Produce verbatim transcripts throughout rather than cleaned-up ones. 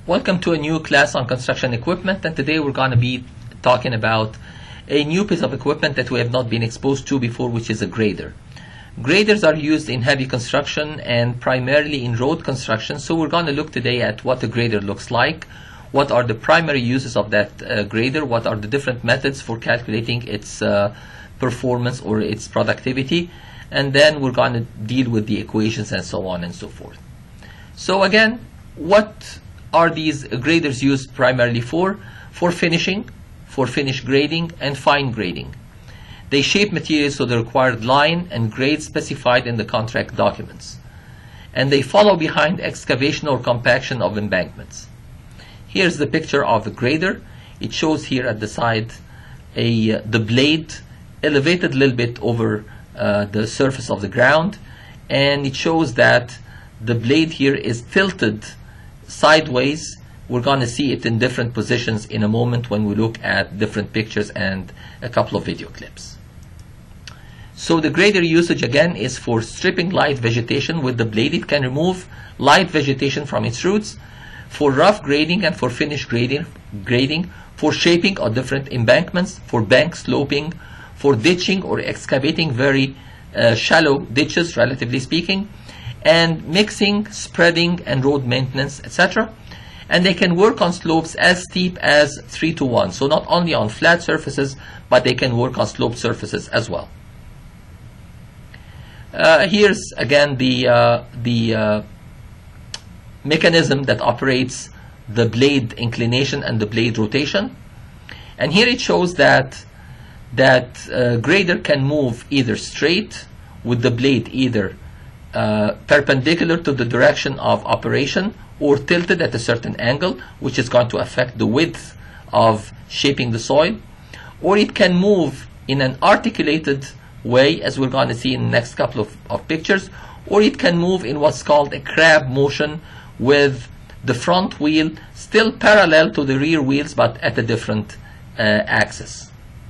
Welcome to a new class on construction equipment, and today we're going to be talking about a new piece of equipment that we have not been exposed to before, which is a grader. Graders are used in heavy construction and primarily in road construction, so we're going to look today at what a grader looks like, what are the primary uses of that uh, grader, what are the different methods for calculating its uh, performance or its productivity, and then we're going to deal with the equations and so on and so forth. So again, what are these graders used primarily for? For finishing, for finish grading, and fine grading. They shape materials to the required line and grade specified in the contract documents. And they follow behind excavation or compaction of embankments. Here's the picture of a grader. It shows here at the side a, uh, the blade elevated a little bit over uh, the surface of the ground, and it shows that the blade here is tilted sideways. We're going to see it in different positions in a moment when we look at different pictures and a couple of video clips. So the grader usage again is for stripping light vegetation with the blade. It can remove light vegetation from its roots, for rough grading and for finish grading, grading, for shaping of different embankments, for bank sloping, for ditching or excavating very uh, shallow ditches, relatively speaking, and mixing, spreading, and road maintenance, et cetera. And they can work on slopes as steep as three to one. So not only on flat surfaces, but they can work on sloped surfaces as well. Uh, here's again the uh, the uh, mechanism that operates the blade inclination and the blade rotation. And here it shows that that uh, grader can move either straight with the blade either uh, perpendicular to the direction of operation or tilted at a certain angle, which is going to affect the width of shaping the soil, or it can move in an articulated way, as we're going to see in the next couple of, of pictures, or it can move in what's called a crab motion with the front wheel still parallel to the rear wheels but at a different uh, axis.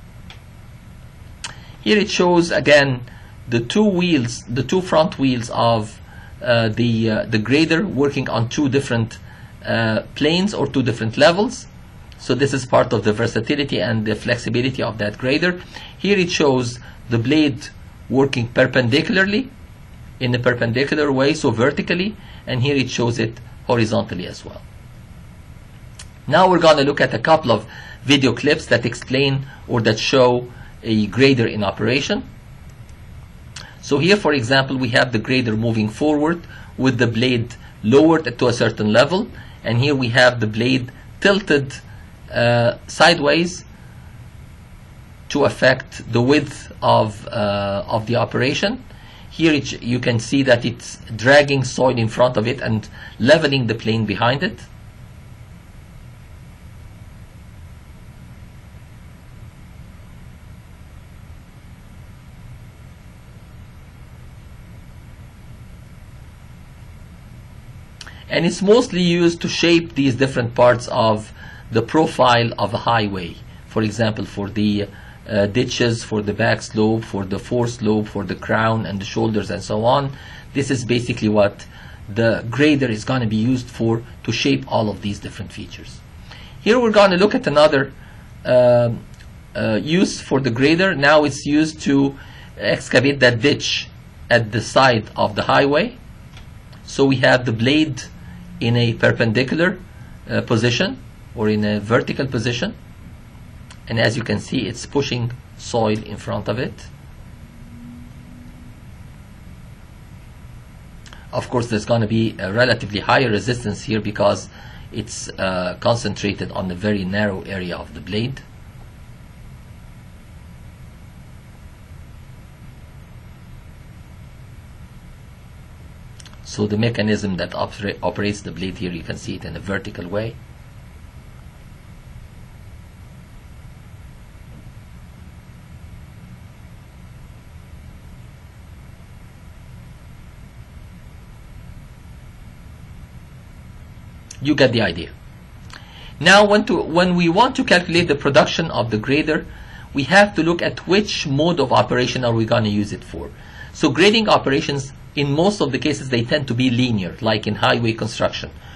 Here it shows again the two wheels, the two front wheels of uh, the uh, the grader working on two different uh, planes or two different levels. So this is part of the versatility and the flexibility of that grader. Here it shows the blade working perpendicularly in a perpendicular way, so vertically, and here it shows it horizontally as well. Now we're going to look at a couple of video clips that explain or that show a grader in operation. So here, for example, we have the grader moving forward with the blade lowered to a certain level, and here we have the blade tilted uh, sideways to affect the width of uh, of the operation. Here it, you can see that it's dragging soil in front of it and leveling the plane behind it. And it's mostly used to shape these different parts of the profile of a highway. For example, for the uh, ditches, for the back slope, for the fore slope, for the crown and the shoulders and so on. This is basically what the grader is going to be used for, to shape all of these different features. Here we're going to look at another uh, uh, use for the grader. Now it's used to excavate that ditch at the side of the highway. So we have the blade in a perpendicular uh, position or in a vertical position, and as you can see, it's pushing soil in front of it. Of course, there's going to be a relatively higher resistance here because it's uh, concentrated on the very narrow area of the blade. So the mechanism that opera operates the blade here, you can see it in a vertical way. You get the idea. Now when, to, when we want to calculate the production of the grader, we have to look at which mode of operation are we going to use it for. So grading operations, in most of the cases, they tend to be linear, like in highway construction,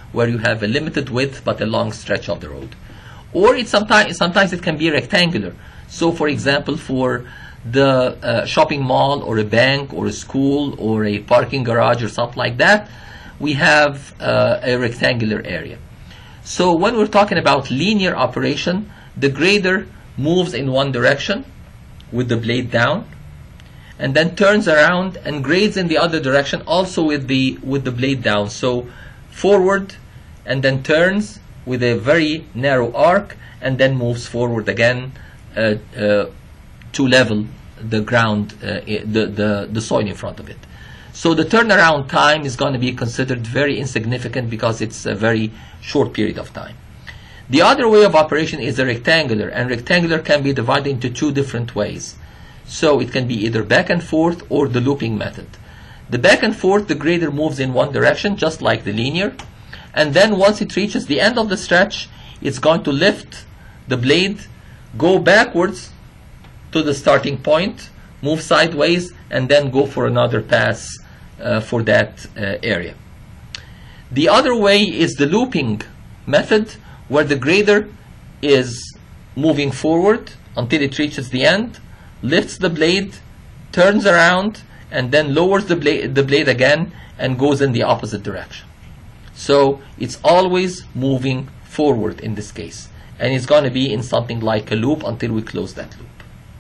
where you have a limited width but a long stretch of the road. Or it sometimes sometimes it can be rectangular. So for example, for the uh, shopping mall or a bank or a school or a parking garage or something like that, we have uh, a rectangular area. So when we're talking about linear operation, the grader moves in one direction with the blade down, and then turns around and grades in the other direction also with the with the blade down. So forward, and then turns with a very narrow arc, and then moves forward again uh, uh, to level the ground, uh, the, the, the soil in front of it. So the turnaround time is going to be considered very insignificant because it's a very short period of time. The other way of operation is the rectangular, and rectangular can be divided into two different ways. So it can be either back and forth or the looping method. The back and forth, the grader moves in one direction, just like the linear, and then once it reaches the end of the stretch, it's going to lift the blade, go backwards to the starting point, move sideways, and then go for another pass uh, for that uh, area. The other way is the looping method, where the grader is moving forward until it reaches the end, lifts the blade, turns around, and then lowers the blade, the blade again and goes in the opposite direction. So it's always moving forward in this case, and it's going to be in something like a loop until we close that loop.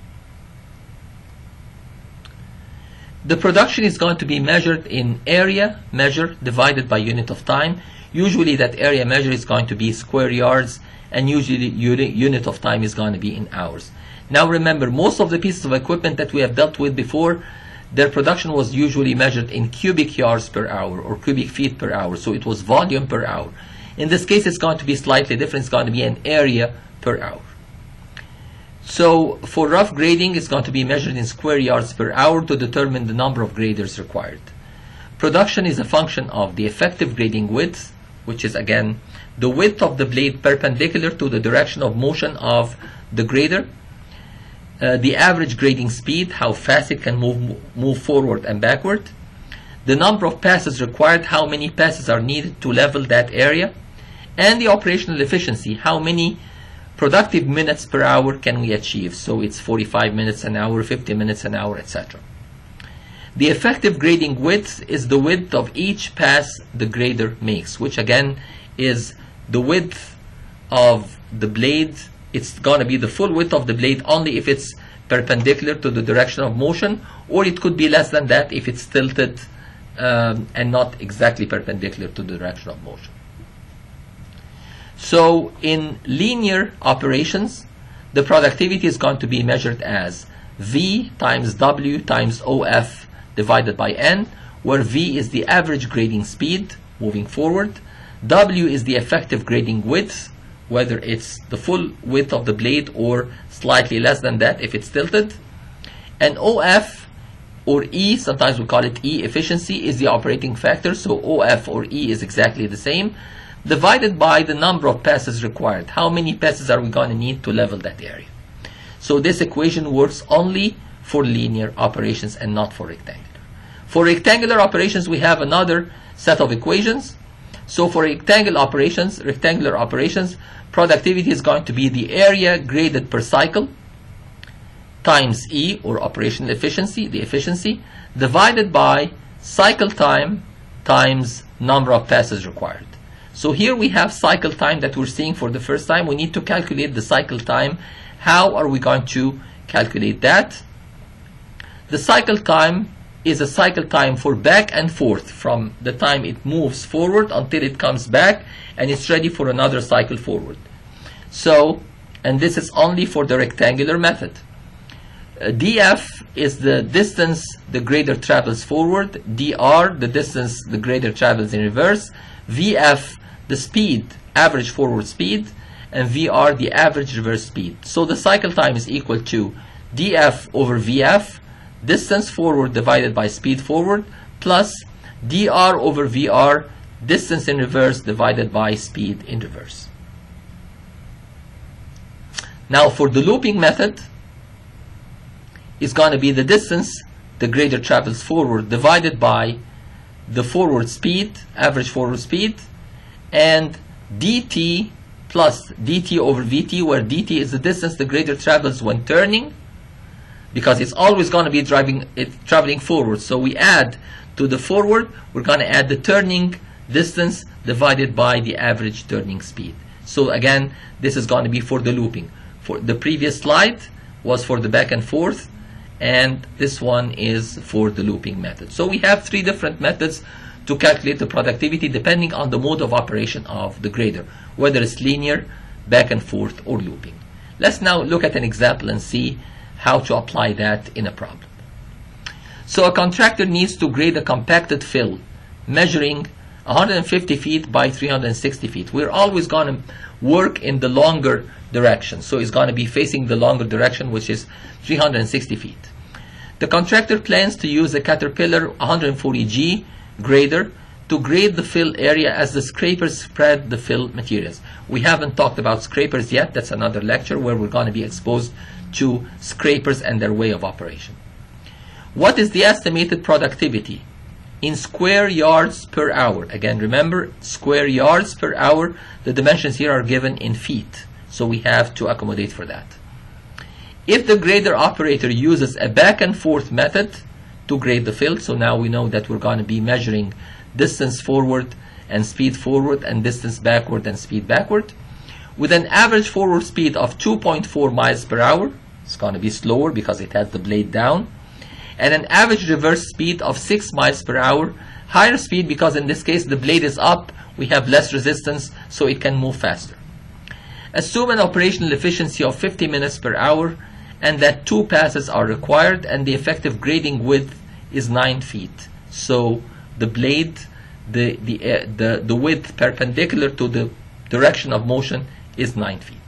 The production is going to be measured in area measure divided by unit of time. Usually that area measure is going to be square yards, and usually unit, unit of time is going to be in hours. Now remember, most of the pieces of equipment that we have dealt with before, their production was usually measured in cubic yards per hour or cubic feet per hour, so it was volume per hour. In this case, it's going to be slightly different. It's going to be an area per hour. So for rough grading, it's going to be measured in square yards per hour to determine the number of graders required. Production is a function of the effective grading width, which is again the width of the blade perpendicular to the direction of motion of the grader, uh, the average grading speed, how fast it can move, move forward and backward, the number of passes required, how many passes are needed to level that area, and the operational efficiency, how many productive minutes per hour can we achieve. So it's forty-five minutes an hour, fifty minutes an hour, et cetera. The effective grading width is the width of each pass the grader makes, which again is the width of the blade. It's going to be the full width of the blade only if it's perpendicular to the direction of motion, or it could be less than that if it's tilted um, and not exactly perpendicular to the direction of motion. So in linear operations, the productivity is going to be measured as V times W times O F divided by N, where V is the average grading speed moving forward, W is the effective grading width, whether it's the full width of the blade or slightly less than that if it's tilted, and O F or E, sometimes we call it E, efficiency, is the operating factor, so O F or E is exactly the same, divided by the number of passes required. How many passes are we going to need to level that area? So this equation works only for linear operations and not for rectangular. For rectangular operations, we have another set of equations. So for rectangular operations, rectangular operations, productivity is going to be the area graded per cycle times E, or operational efficiency, the efficiency, divided by cycle time times number of passes required. So here we have cycle time that we're seeing for the first time. We need to calculate the cycle time. How are we going to calculate that? The cycle time is a cycle time for back and forth from the time it moves forward until it comes back and it's ready for another cycle forward. So, and this is only for the rectangular method. Uh, D F is the distance the grader travels forward, D R the distance the grader travels in reverse, V F the speed, average forward speed, and V R the average reverse speed. So the cycle time is equal to D F over V F, distance forward divided by speed forward, plus D R over V R, distance in reverse divided by speed in reverse. Now for the looping method, it's going to be the distance the grader travels forward divided by the forward speed, average forward speed, and dt plus dt over vt, where dt is the distance the grader travels when turning, because it's always going to be driving it traveling forward. So we add to the forward, we're going to add the turning distance divided by the average turning speed. So again, this is going to be for the looping. For the previous slide was for the back and forth, and this one is for the looping method. So we have three different methods to calculate the productivity depending on the mode of operation of the grader, whether it's linear, back and forth, or looping. Let's now look at an example and see how to apply that in a problem. So a contractor needs to grade a compacted fill measuring one hundred fifty feet by three hundred sixty feet. We're always going to work in the longer direction, so it's going to be facing the longer direction, which is three hundred sixty feet. The contractor plans to use a Caterpillar one forty G grader to grade the fill area as the scrapers spread the fill materials. We haven't talked about scrapers yet. That's another lecture where we're going to be exposed to scrapers and their way of operation. What is the estimated productivity in square yards per hour? Again, remember, square yards per hour. The dimensions here are given in feet, so we have to accommodate for that. If the grader operator uses a back and forth method to grade the fill, so now we know that we're going to be measuring distance forward and speed forward and distance backward and speed backward, with an average forward speed of two point four miles per hour. It's going to be slower because it has the blade down, and an average reverse speed of six miles per hour. Higher speed because in this case the blade is up, we have less resistance, so it can move faster. Assume an operational efficiency of fifty minutes per hour and that two passes are required, and the effective grading width is nine feet. So the blade, the, the, uh, the, the width perpendicular to the direction of motion is nine feet.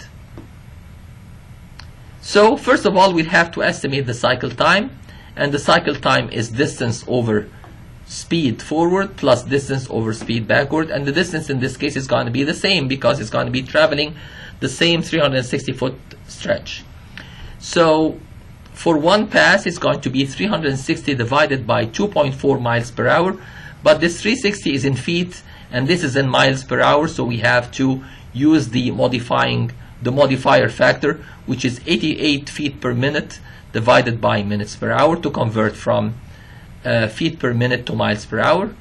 So first of all, we have to estimate the cycle time, and the cycle time is distance over speed forward plus distance over speed backward, and the distance in this case is going to be the same because it's going to be traveling the same three hundred sixty foot stretch. So for one pass it's going to be three hundred sixty divided by two point four miles per hour, but this three hundred sixty is in feet and this is in miles per hour, so we have to use the modifying the modifier factor, which is eighty-eight feet per minute divided by minutes per hour to convert from uh, feet per minute to miles per hour.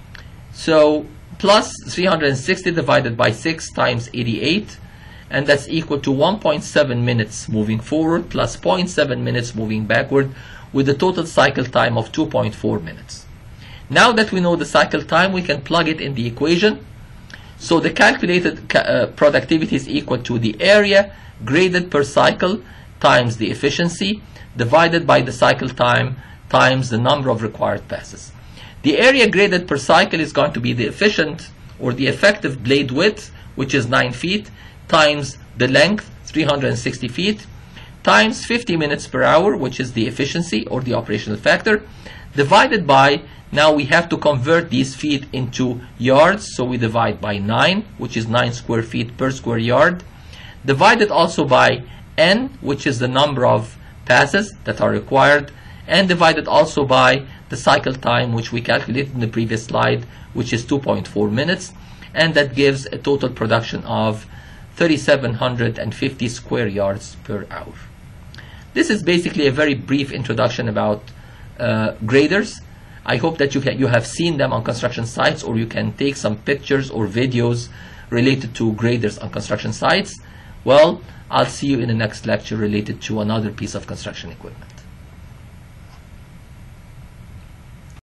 So plus three hundred sixty divided by six times eighty-eight, and that's equal to one point seven minutes moving forward plus zero point seven minutes moving backward, with a total cycle time of two point four minutes. Now that we know the cycle time, we can plug it in the equation. So the calculated ca uh, productivity is equal to the area graded per cycle times the efficiency divided by the cycle time times the number of required passes. The area graded per cycle is going to be the efficient or the effective blade width, which is nine feet, times the length, three hundred sixty feet, times fifty minutes per hour, which is the efficiency or the operational factor, divided by, now we have to convert these feet into yards, so we divide by nine, which is nine square feet per square yard, divided also by n, which is the number of passes that are required, and divided also by the cycle time, which we calculated in the previous slide, which is two point four minutes, and that gives a total production of three thousand seven hundred fifty square yards per hour. This is basically a very brief introduction about uh, graders. I hope that you, can, you have seen them on construction sites, or you can take some pictures or videos related to graders on construction sites. Well, I'll see you in the next lecture related to another piece of construction equipment.